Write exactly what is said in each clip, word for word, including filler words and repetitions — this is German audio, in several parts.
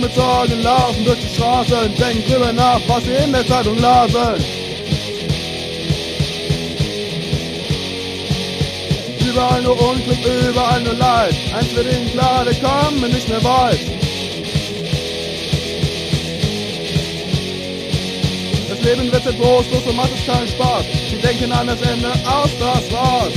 mit Sorgen laufen durch die Straßen, denken drüber nach, was sie in der Zeitung lasen. Überall nur Unglück, überall nur Leid. Eins wird ihnen klar, der kommen nicht mehr weit. Das Leben wird sehr trostlos und macht es keinen Spaß. Sie denken an das Ende, aus das war's.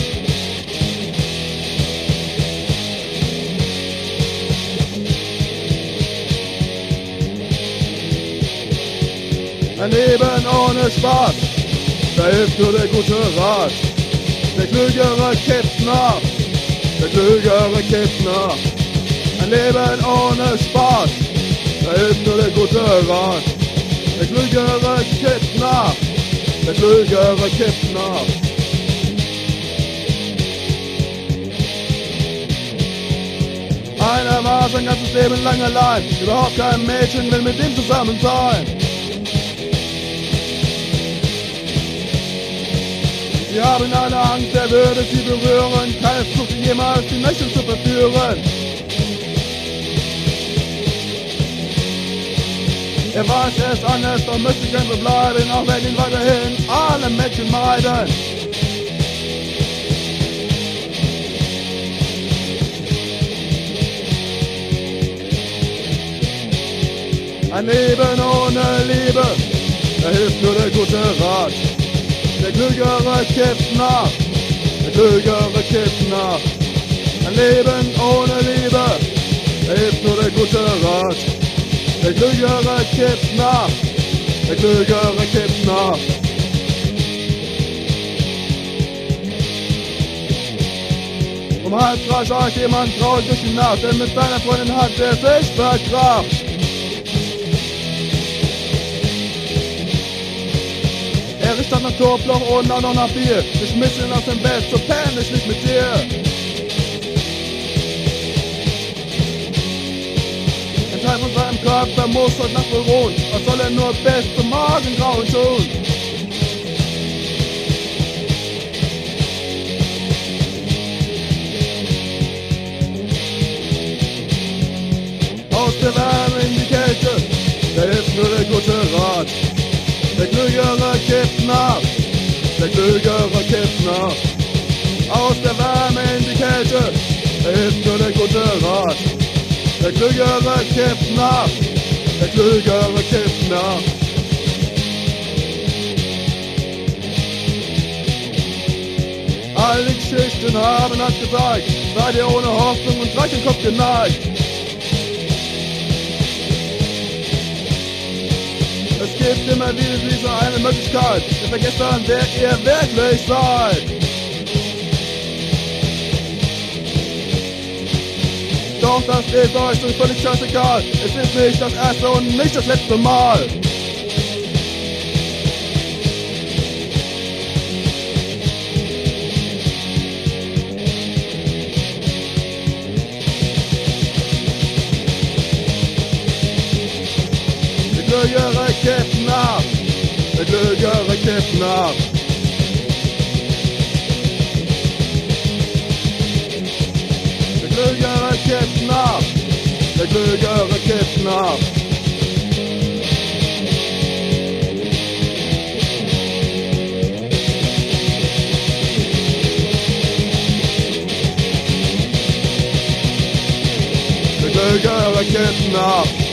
Ein Leben ohne Spaß, da hilft nur der gute Rat. Der Klügere kippt nach, der Klügere kippt nach. Ein Leben ohne Spaß, da hilft nur der gute Rat. Der Klügere kippt nach, der Klügere kippt nach. Einer war sein ganzes Leben lang allein, überhaupt kein Mädchen will mit ihm zusammen sein. Sie haben eine Angst, er würde sie berühren, keine Flucht jemals die Mächte zu verführen. Er weiß, er ist anders, doch möchte gern so bleiben, auch wenn ihn weiterhin alle Mädchen meiden. Ein Leben ohne Liebe, da hilft nur der gute Rat. Der Klügere kippt nach, der Klügere kippt nach. Ein Leben ohne Liebe, da hilft nur der gute Rat. Der Klügere kippt nach, der Klügere kippt nach. Um halb drei sagt jemand traurig durch die Nacht, denn mit seiner Freundin hat er sich verkracht. Er riecht nach Knoblauch und auch noch nach Bier. Ich schmiss ihn aus dem Bett, so penn ich nicht mit dir. Ein Teil von seinem Körper muss heute Nacht beruhen. Was soll er nur bis zum Morgengrauen tun? Aus der Wärme in die Kälte, da hilft nur der gute Rat. Der Klügere kippt nach, der Klügere kippt nach. Aus der Wärme in die Kälte, da hilft nur der gute Rat. Der Klügere kippt nach, der Klügere kippt nach. All die Geschichten haben hat gezeigt, seid ihr ohne Hoffnung und gleich den Kopf geneigt. Es gibt immer wieder diese eine Möglichkeit, ihr vergesst dann, wer ihr wirklich seid. Doch das ist euch so völlig scheißegal, es ist nicht das erste und nicht das letzte Mal. Der Klügere kippt nach, der Klügere kippt nach. Der Klügere kippt nach, der Klügere kippt nach. Der Klügere kippt nach.